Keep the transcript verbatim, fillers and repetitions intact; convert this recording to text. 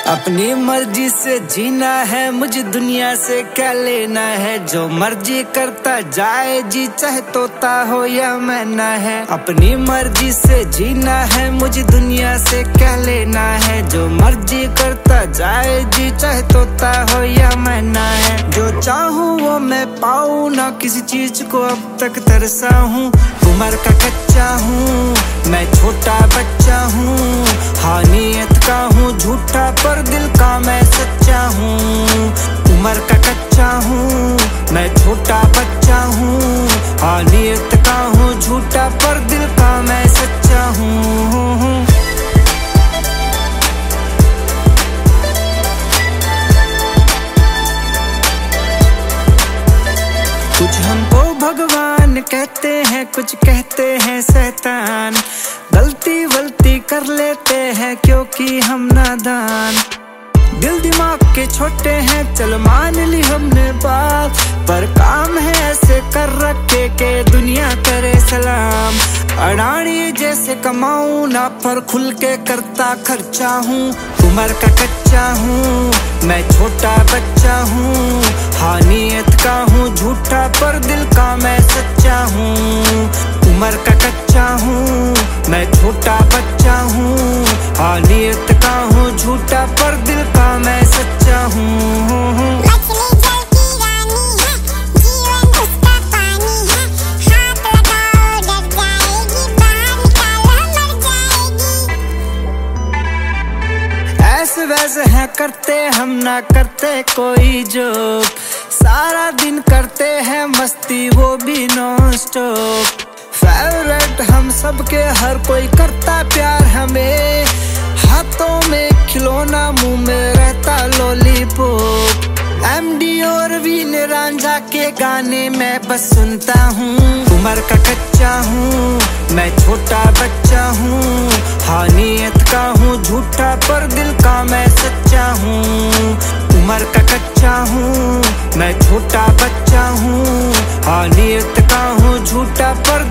अपनी मर्जी से जीना है, मुझे दुनिया से क्या लेना है। जो मर्जी करता जाए जी, चाहे तोता हो या मैना है। अपनी मर्जी से जीना है, मुझे दुनिया से क्या लेना है। जो मर्जी करता जाए जी, चाहे तोता हो या मैना है। जो चाहूँ वो मैं पाऊँ, ना किसी चीज को अब तक तरसा हूँ। उम्र का कच्चा हूँ, मैं छोटा बच्चा हूँ। हाँ नियत का हूँ झूठा, पर दिल का मैं सच्चा हूँ। उम्र का कच्चा हूँ, मैं छोटा बच्चा हूँ। हाँ नियत का हूँ झूठा, पर दिल का मैं सच्चा हूँ। कुछ हमको भगवान कहते हैं, कुछ कहते हैं शैतान। गलती वलती कर लेते हैं क्योंकि हम नादान। दिल दिमाग के छोटे हैं, चल मान ली हमने बात। पर काम है ऐसे कर रखे के दुनिया करे सलाम। अडानी जैसे कमाऊं ना, पर खुल के करता खर्चा हूँ। उम्र का कच्चा हूँ, मैं छोटा बच्चा हूँ। हाँ नियत का हूँ झूठा, पर दिल का मैं सच्चा हूँ। उम्र का कच्चा हूँ, मैं छोटा बच्चा हूँ। हाँ नियत का हूँ झूठा, पर दिल का मैं सच्चा हूँ। ऐसे वैसे हैं करते हम, ना करते कोई जोक। सारा दिन करते हैं मस्ती, वो भी नॉन स्टॉप। फेवरेट हम सबके, हर कोई करता प्यार हमें। हाथों में खिलौना, मुंह में रहता लॉलीपॉप। एमडी और वीन रांझा के गाने मैं बस सुनता हूँ। उम्र का कच्चा हूँ, मैं छोटा बच्चा हूँ। हाँ नियत का हूँ झूठा, पर दिल का मैं सच्चा हूँ। उम्र का कच्चा हूँ, मैं छोटा बच्चा हूँ। हाँ नियत का हूँ झूठा, पर